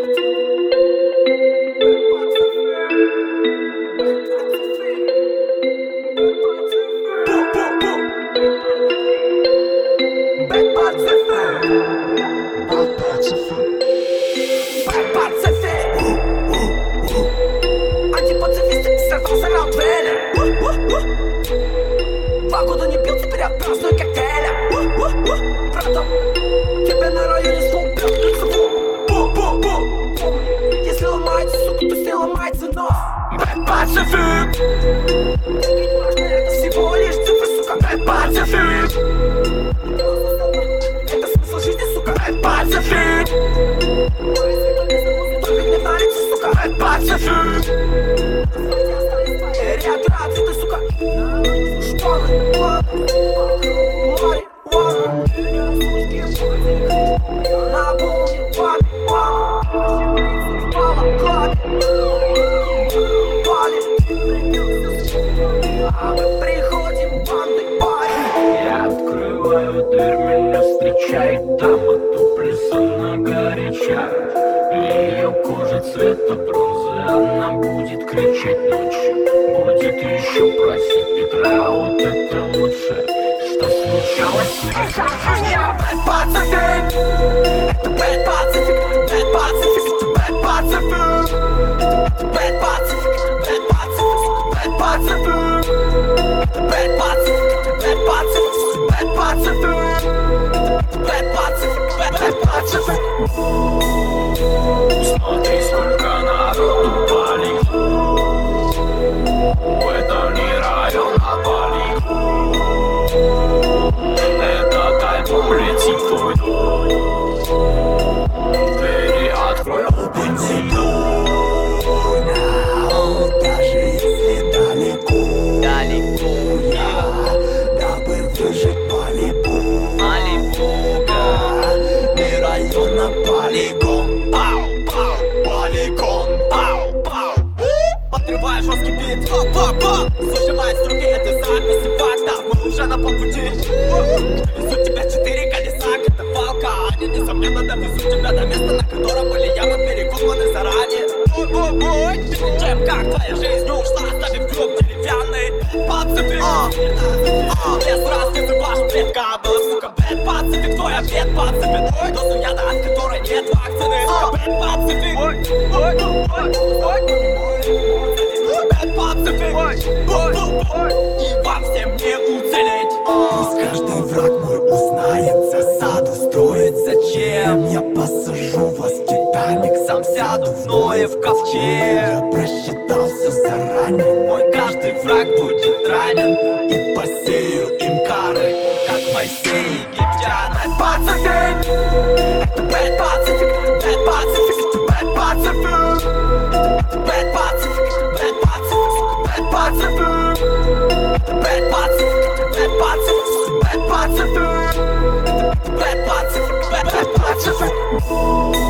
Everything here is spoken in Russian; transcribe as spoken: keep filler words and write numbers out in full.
Антипацифисты сорвался на дуэли. Два года не пил, теперь я праздную коктейля. Братан, тебя на районе столб пятница. Если ломается, сука, то с ней ломается нос. Bad Pacific. Это всего лишь цифры, сука. Bad Pacific. Это смысл жизни, сука. Bad Pacific. Только не нравится, сука. Bad Pacific. Реакции, ты, сука. Шпаны, море, ванна. На волне, папе, мама. Мама, клапе. А мы приходим бандой парень. Я открываю дверь, меня встречает дама туплесана горяча. Ее кожа цвета бронзы, она будет кричать ночью. Будет еще просить Петра, вот это лучше, что случалось. Bad Pacific. Это Bad Pacific. Bad Pacific. Это Bad Pacific. Это Bad Pacific. Bad Pacific. Bad Pacific. Bad Pacific. Bad Pacific. Bad Pacific. Bad Pacific. Bad Pacific. Смотри, сколько народу палит. Это не район, а палит. Этот альбом летит в твой дом. Двери открой, open the door. Даже если далеко, далеко я, дабы выжить Малибу, Малибу, не район, а полигон. Пау, пау, полигон. Пау, пау. Подрываю жесткий бит. Па-па-па. Зажимает струки этой записи фактов. Мы уже на полпути. Довезу тебя четыре колеса, катафалка. Они, несомненно, довезу тебя до места, на котором были ямы перекопаны заранее. Ой-ой-ой. Перед тем, как твоя жизнь ушла, оставив гроб деревянный. Пацифик. Лес раз, ты ваш предка был, сука. Bad Pacific, твой ответ пацифик. Дозу яда, от которой нет вакцины. Bad Pacific. Bad Pacific. И вам всем не уцелеть. Пусть каждый враг мой узнает, засаду строит. Зачем? Я посажу вас в Титаник, Сам сяду в Ноев ковчег. я просчитал все заранее. Мой каждый враг будет ранен. И посею им кары, Как Моисей египтян. Bad Pacific. Это Bad Pacific. Bad Pacific. Это Bad Pacific. Это Bad Pacific. Bad Pacific. Bad Pacific. Это Bad Pacific. Bad Pacific. Bad Pacific. Это Bad Pacific. Bad Pacific.